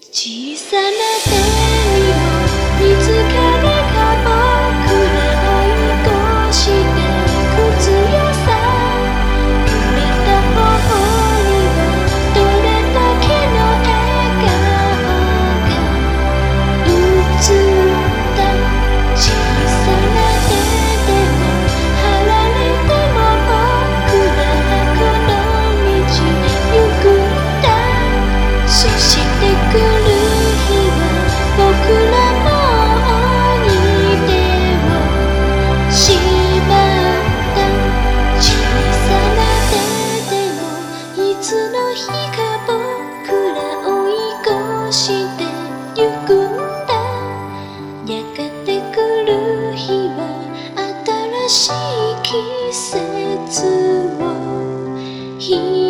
小さな手にも見つかれが僕ら追い越してく強さ埋めた頬にはどれだけの笑顔が映った小さな手でも張られても僕らこの道行くんだそして来る日は僕らもに手を縛った小さな手でもいつの日か僕ら追い越してゆくんだやがて来る日は新しい季節を